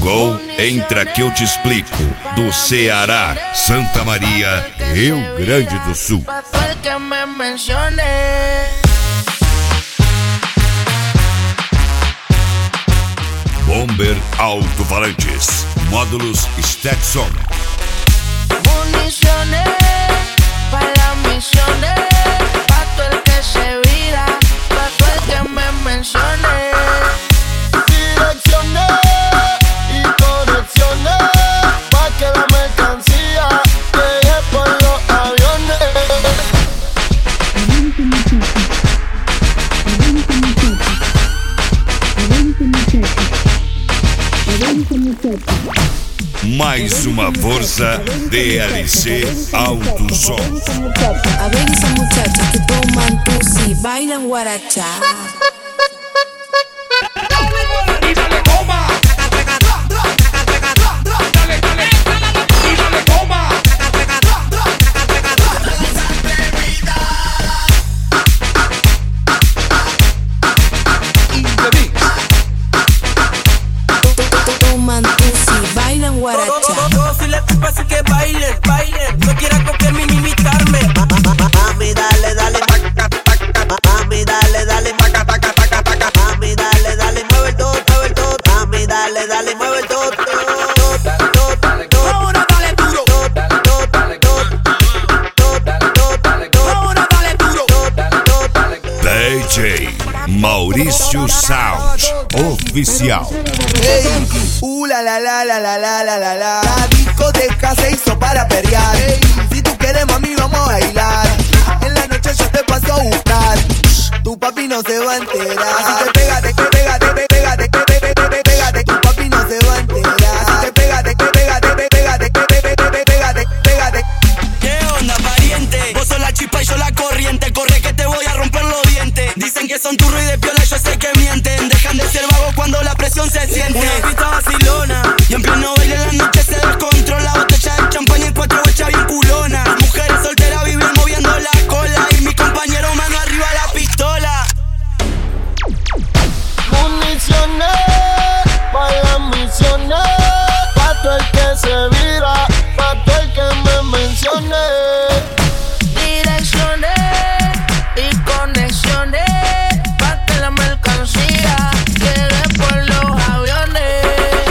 Chegou, entra que eu te explico. Do Ceará, Santa Maria, Rio Grande do Sul. Bomber Alto-Falantes, módulos Stetson. Municiones para las misiones, pa' todo el que se vira, pa' todo el que me mencione. Direcciones y conexiones, pa' que la mercancía llegue por los aviones. Mais uma força DLC Alto Som. A ver esas muchachas que toman tusi, bailan guaracha. Todos y les así que bailen, bailen. No quieras copiarme ni imitarme. Mami, dale, dale, mami, dale, dale, mami, dale, dale, mueve el todo, mueve el todo. Mami, dale, dale, mueve el todo. Ahora dale duro. Ahora dale duro. DJ Maurício Sound Oficial. Ey, la la la la la la la la la. La discoteca se hizo para perrear. Ey, si tú quieres mami vamos a bailar. En la noche yo te paso a buscar. Tu papi no se va a enterar. Así que pégate, que pégate, pégate, pégate, pégate. Tu papi no se va a enterar. Así que pégate, que pégate, pégate, pégate, pégate. ¿Qué onda, pariente? Vos sos la chispa y yo la corriente. Corre que te voy a romper los dientes. Dicen que son turro y de piola, yo sé que mienten. Dejan de ser vagos cuando la presión se siente. Una pista vacilona y en pleno baile la noche se descontrola. Botella de champaña y 4 hechas bien culona. Mujeres solteras viven moviendo la cola y mi compañero mano arriba la pistola. Municiones para las misiones, pa' todo el que se vira, pa' todo el que me mencione. Direcciones y conexiones, pa' que la mercancía llegue por los aviones.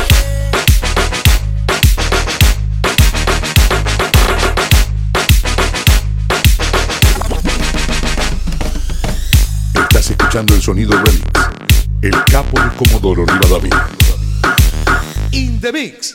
Estás escuchando el sonido remix. El capo de Comodoro Rivadavia. In the mix.